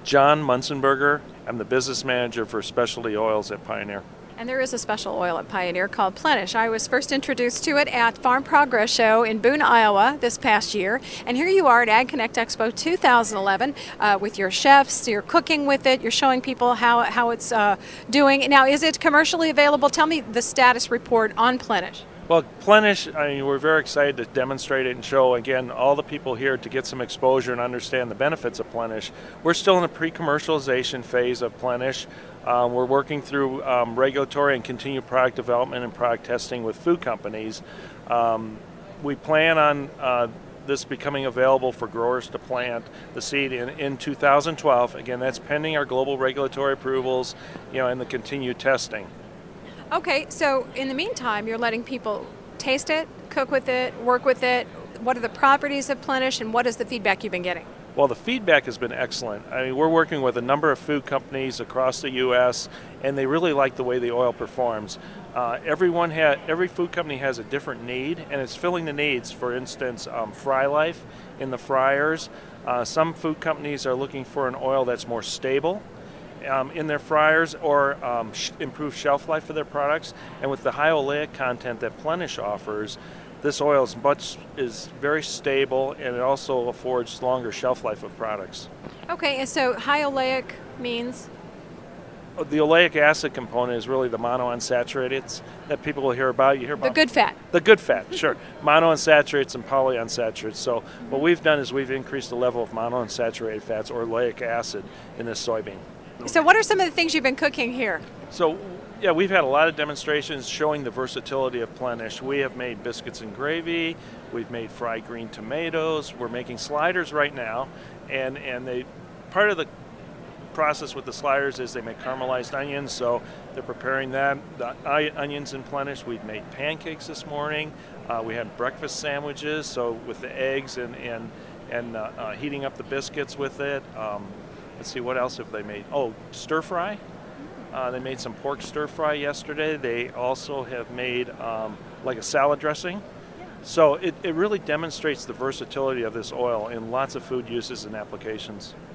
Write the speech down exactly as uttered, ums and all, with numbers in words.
John Munzenberger. I'm the business manager for specialty oils at Pioneer. And there is a special oil at Pioneer called Plenish. I was first introduced to it at Farm Progress Show in Boone, Iowa this past year. And here you are at Ag Connect Expo two thousand eleven uh, with your chefs. You're cooking with it. You're showing people how, how it's uh, doing. Now, is it commercially available? Tell me the status report on Plenish. Well, Plenish, I mean, we're very excited to demonstrate it and show, again, all the people here to get some exposure and understand the benefits of Plenish. We're still in the pre-commercialization phase of Plenish. Um, we're working through um, regulatory and continued product development and product testing with food companies. Um, we plan on uh, this becoming available for growers to plant the seed in, in two thousand twelve. Again, that's pending our global regulatory approvals, you know, and the continued testing. Okay, so in the meantime, you're letting people taste it, cook with it, work with it. What are the properties of Plenish, and what is the feedback you've been getting? Well, the feedback has been excellent. I mean, we're working with a number of food companies across the U S, and they really like the way the oil performs. Uh, everyone ha every food company has a different need, and it's filling the needs. For instance, um, fry life in the fryers. Uh, some food companies are looking for an oil that's more stable Um, in their fryers, or um, sh improve shelf life for their products. And with the high oleic content that Plenish offers, this oil is much is very stable, and it also affords longer shelf life of products. Okay, and so high oleic means? The oleic acid component is really the monounsaturated that people will hear about. You hear about the good fat. The good fat, sure. Monounsaturated and polyunsaturated. So what we've done is we've increased the level of monounsaturated fats, or oleic acid, in this soybean. So what are some of the things you've been cooking here? So, yeah, we've had a lot of demonstrations showing the versatility of Plenish. We have made biscuits and gravy. We've made fried green tomatoes. We're making sliders right now. And, and they, part of the process with the sliders is they make caramelized onions, so they're preparing that. The onions in Plenish. We've made pancakes this morning. Uh, we had breakfast sandwiches, so with the eggs and, and, and uh, uh, heating up the biscuits with it. Um, Let's see, what else have they made? Oh, stir fry. Uh, they made some pork stir fry yesterday. They also have made um, like a salad dressing. So it, it really demonstrates the versatility of this oil in lots of food uses and applications.